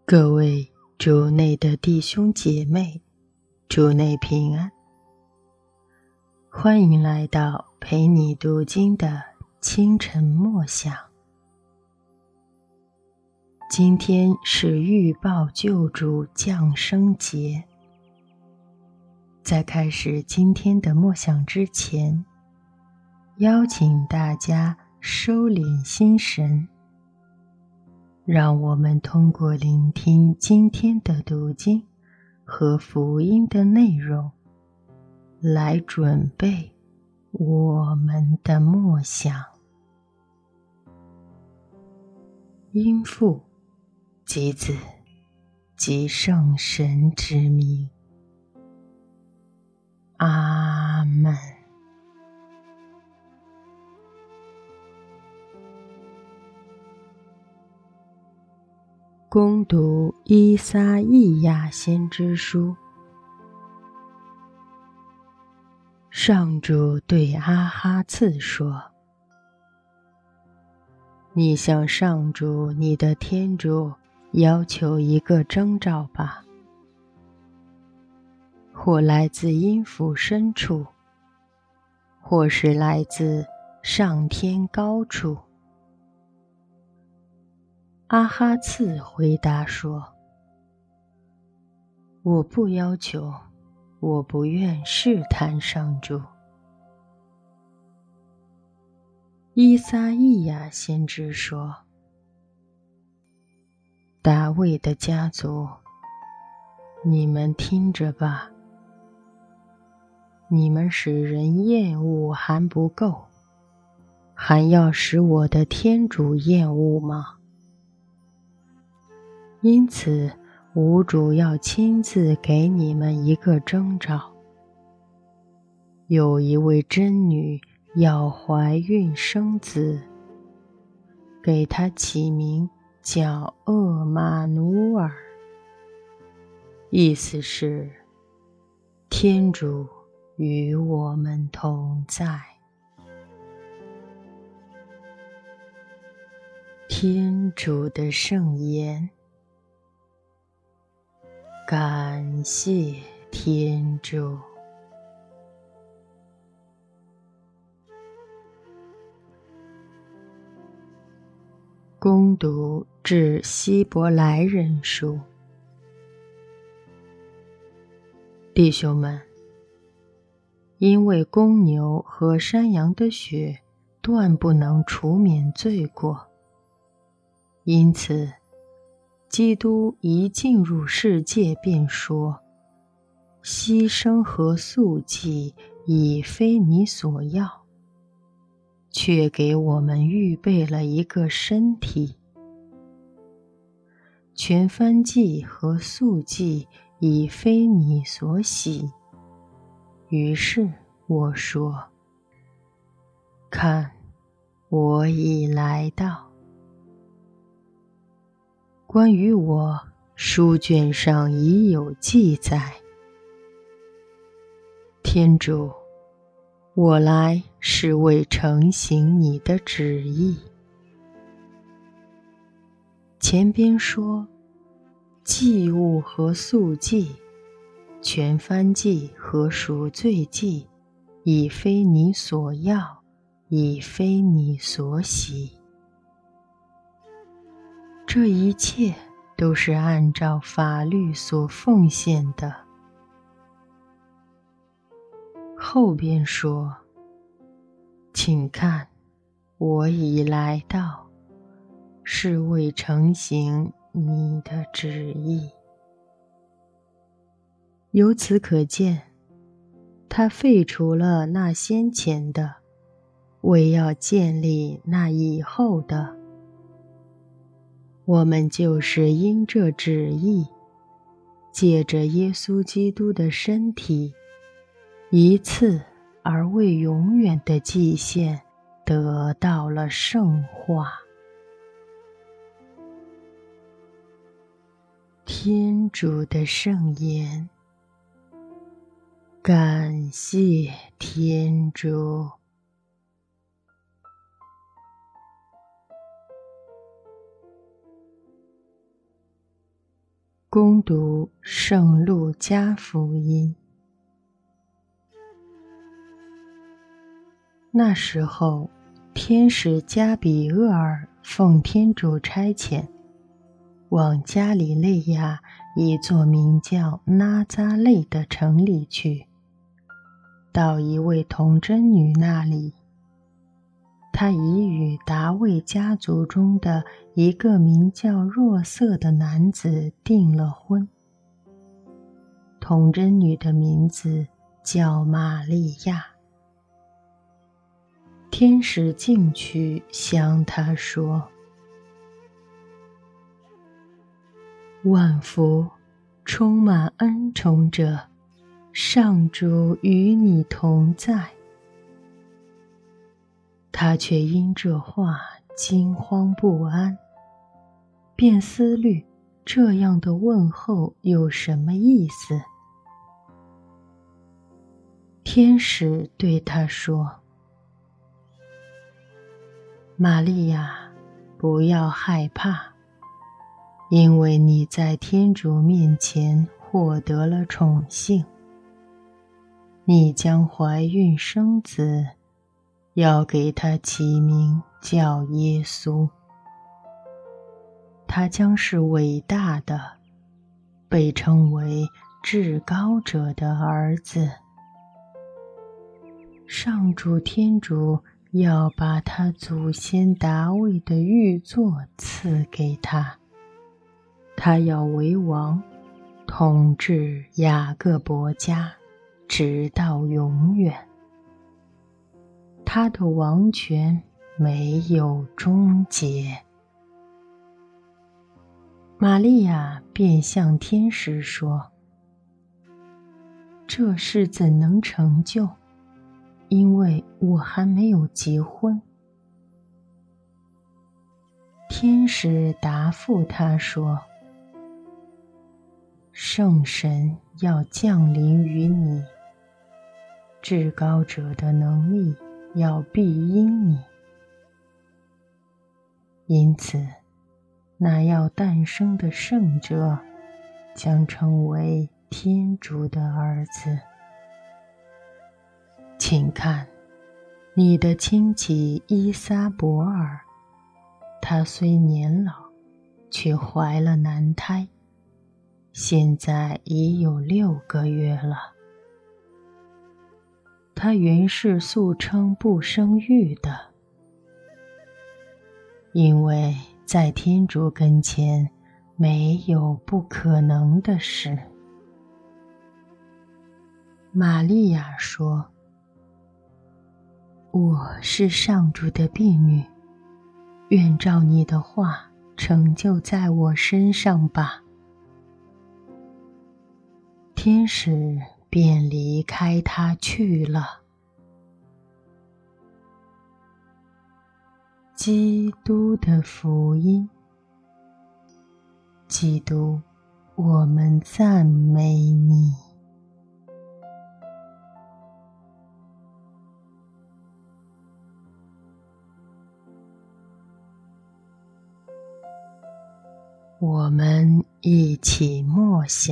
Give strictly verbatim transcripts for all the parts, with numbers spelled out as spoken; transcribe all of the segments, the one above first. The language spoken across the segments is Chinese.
各位主内的弟兄姐妹，主内平安，欢迎来到陪你读经的清晨默想。今天是预报救主降生节。在开始今天的默想之前，邀请大家收敛心神，让我们通过聆听今天的读经和福音的内容，来准备我们的默想。因父及子及圣神之名，阿们。恭读依撒意亚先知书。上主对阿哈次说：你向上主你的天主要求一个征兆吧，或来自阴府深处，或是来自上天高处。阿哈次回答说：我不要求，我不愿试探上主。依撒意亚先知说：大卫的家族，你们听着吧，你们使人厌恶还不够，还要使我的天主厌恶吗？因此吾主要亲自给你们一个征兆，有一位真女要怀孕生子，给她起名叫厄玛努尔，意思是天主与我们同在。天主的圣言。感谢天主。恭读致希伯来人书。弟兄们，因为公牛和山羊的血断不能除免罪过，因此基督一进入世界便说：牺牲和素祭已非你所要，却给我们预备了一个身体。全燔祭和素祭已非你所喜，于是我说：看，我已来到。关于我，书卷上已有记载。天主，我来是为承行你的旨意。前边说，祭物和素祭，全燔祭和赎罪祭，已非你所要，已非你所喜。这一切都是按照法律所奉献的。后边说，请看，我已来到，是为承行你的旨意。由此可见，他废除了那先前的，为要建立那以后的。我们就是因这旨意，借着耶稣基督的身体，一次而为永远的祭献，得到了圣化。天主的圣言。感谢天主。 恭读圣路加福音。那时候，天使加比厄尔奉天主差遣，往加里肋亚一座名叫拉扎肋的城里去，到一位童贞女那里。她已与达味家族中的一个名叫若瑟的男子订了婚。童贞女的名字叫玛利亚。天使进去向她说：万福，充满恩宠者，上主与你同在。他却因这话惊慌不安，便思虑这样的问候有什么意思。天使对他说：玛利亚，不要害怕，因为你在天主面前获得了宠幸，你将怀孕生子，要给他起名叫耶稣。他将是伟大的，被称为至高者的儿子。上主天主要把他祖先达味的御座赐给他，他要为王，统治雅各伯家，直到永远。他的王权没有终结。玛利亚便向天使说：这事怎能成就？因为我还没有结婚。天使答复他说：圣神要降临于你，至高者的能力要庇荫你，因此那要诞生的圣者将称为天主的儿子。请看，你的亲戚依撒伯尔，她虽年老，却怀了男胎，现在已有六个月了。她原是素称不生育的，因为在天主跟前没有不可能的事。玛利亚说：我是上主的婢女，愿照你的话成就在我身上吧。天使便离开他去了。基督的福音。基督，我们赞美你。我们一起默想。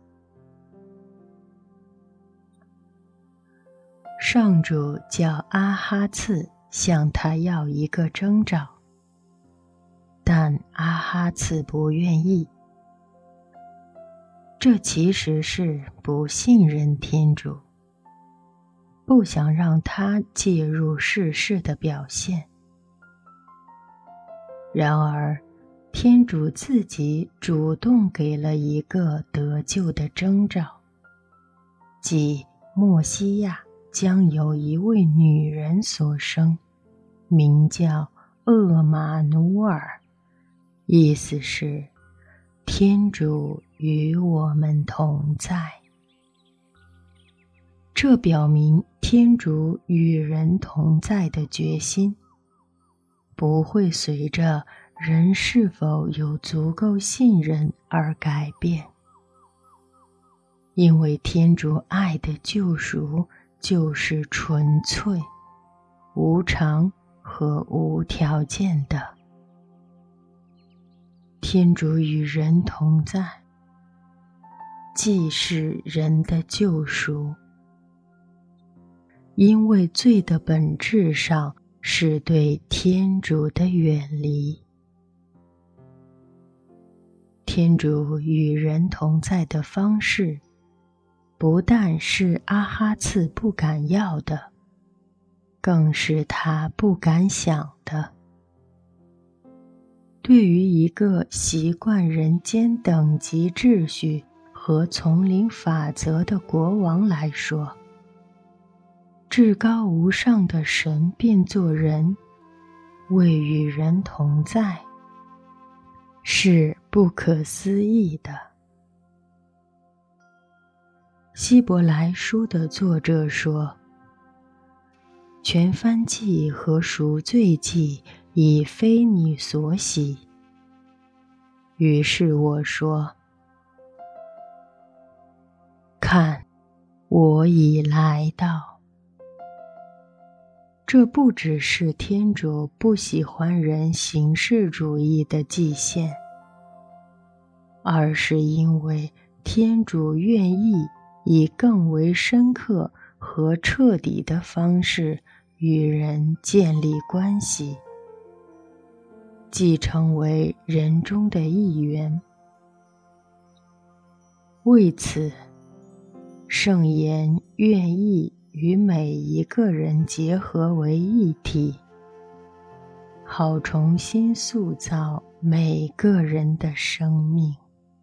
上主叫阿哈次向他要一个征兆，但阿哈次不愿意。这其实是不信任天主，不想让他介入世事的表现。然而天主自己主动给了一个得救的征兆，即默西亚将由一位女人所生，名叫厄玛努尔，意思是天主与我们同在。这表明天主与人同在的决心，不会随着人是否有足够信任而改变，因为天主爱的救赎就是纯粹、无偿和无条件的。天主与人同在， 既是人的救赎。因为罪的本质上是对天主的远离。天主与人同在的方式，不但是阿哈次不敢要的，更是他不敢想的。对于一个习惯人间等级秩序和丛林法则的国王来说，至高无上的神变作人，为与人同在，是不可思议的。希伯来书的作者说，全燔祭和赎罪祭已非你所喜。于是我说，看，我已来到。这不只是天主不喜欢人形式主义的祭献，而是因为天主愿意以更为深刻和彻底的方式与人建立关系，即成为人中的一员。为此，圣言愿意与每一个人结合为一体，好重新塑造每个人的生命。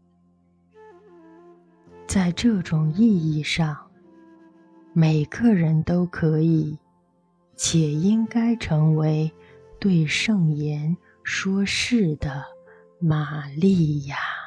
在这种意义上，每个人都可以且应该成为对圣言说是的玛利亚。